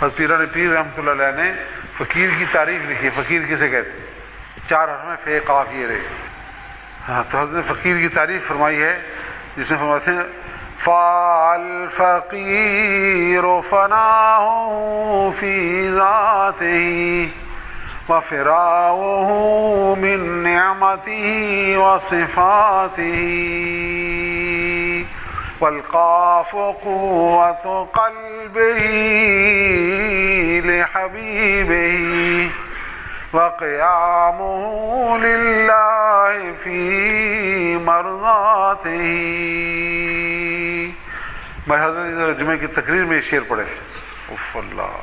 हज़रत पीरान पीर रहमतुल्लाह अलैह ने फ़कीर की तारीफ़ लिखी। फ़कीर किसे कहते हैं? 4 हर्फ में फ़े क़ाफ़ ये रहे। हाँ, तो हज़रत ने फ़कीर की तारीफ़ फरमाई है, जिसमें फरमाते हैं फ़ाल फ़कीर फ़नाहु फ़ी ज़ातिही व फ़िराउहु मिन निअमतिही व सिफ़ातिही वल क़ाफ़ु क़ुव्वतु क़ल्बिही लिहबीबिही व क़ियामुहु लिल्लाहि फ़ी मरज़ातिही। मेरे हज़रत जुमे की तकरीर में शेर पढ़े थे। उफ़ अल्लाह।